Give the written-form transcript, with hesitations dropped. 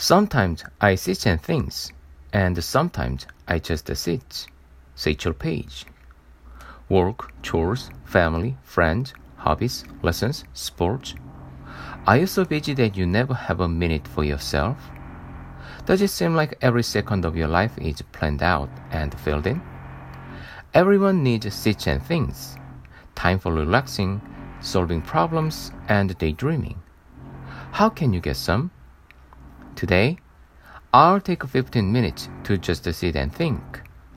Sometimes I sit and think, and sometimes I just sit. Rachel Page. Work, chores, family, friends, hobbies, lessons, sports. Are you so busy that you never have a minute for yourself? Does it seem like every second of your life is planned out and filled in? Everyone needs sits and things. Time for relaxing, solving problems, and daydreaming. How can you get some? Today, I'll take 15 minutes to just sit and think.